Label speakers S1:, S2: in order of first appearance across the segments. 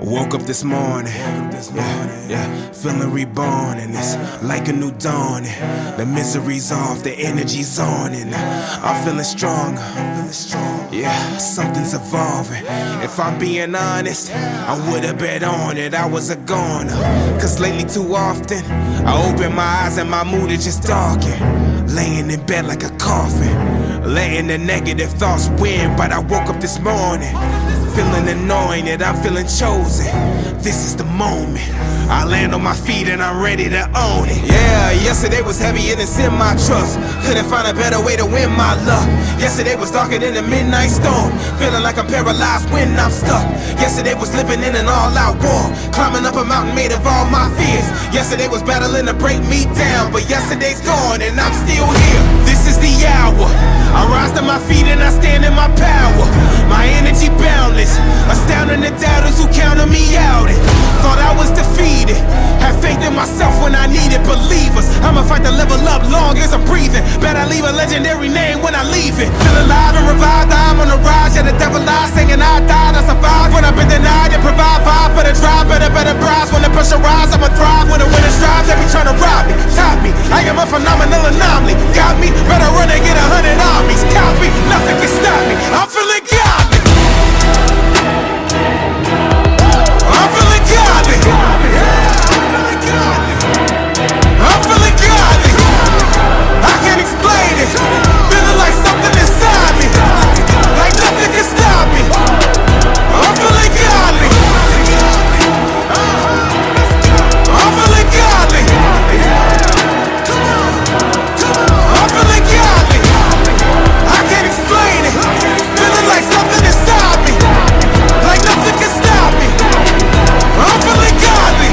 S1: Woke up this morning, feeling reborn, and it's like a new dawn. The misery's off, the energy's on, and I'm feeling stronger. Yeah, something's evolving. If I'm being honest, I would've bet on it, I was a goner. Cause lately too often, I open my eyes and my mood is just darkened. Laying in bed like a coffin, letting the negative thoughts win. But I woke up this morning, feeling annoying that I'm feeling chosen. This is the moment. I land on my feet and I'm ready to own it. Yeah, yesterday was heavier than semi-trucks. Couldn't find a better way to win my luck. Yesterday was darker than a midnight storm. Feeling like I'm paralyzed when I'm stuck. Yesterday was living in an all-out war, climbing up a mountain made of all my fears. Yesterday was battling to break me down, but yesterday's gone and I'm still here. This is the hour. I rise to my feet and I stand in my power. My energy boundless, astounding the doubters who counted me out. Thought I was defeated, had faith in myself when I needed believers. I'ma fight to level up long as I'm breathing. Bet I leave a legendary name when I leave it. Feel alive and revived, I'm on the rise. Yeah, the devil lies, saying I died, I survived. When I've been denied and provide vibe for the drive. Better prize when the pressure rise, I'ma thrive. When the winner strives, they be trying to rob me, top me. I am a phenomenal anomaly, got me. Better run and get 100 armies, copy. Nothing can stop me, I'm feeling godly. I'm feeling godly. I'm feeling godly. I can't explain it. Feeling like something inside me, like nothing can stop me. I'm feeling godly. I'm feeling godly. I'm feeling godly. I can't explain it. Feeling like something inside me, like nothing can stop me. I'm feeling godly.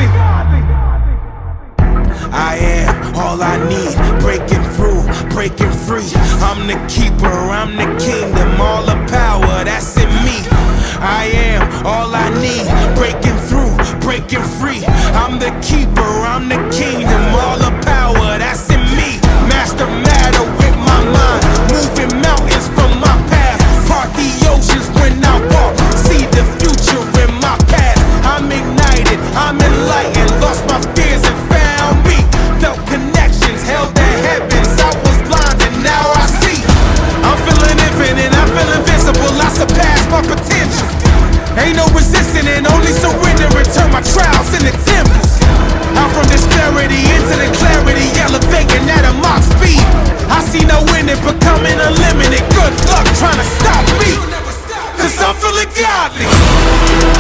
S1: I am all I need, breaking through, breaking free. I'm the keeper, I'm the kingdom, all the power that's in me. I am all I need, breaking through, breaking free. I'm the keeper, I'm the kingdom, all the power that's in me. Master matter with my mind, moving mountains from my past. Part the oceans when I walk, see the future in my past. I'm ignited, I'm enlightened, lost my fears and found me. Felt connections, held the heavens, I was blind and now I see. I'm feeling infinite, I feel invincible, I surpass my potential. Ain't no resisting and only surrender and turn my trials into temples. Out from disparity into the clarity, elevating at a Mach speed. I see no ending, becoming unlimited. Good luck trying to stop me, cause I'm feeling godly.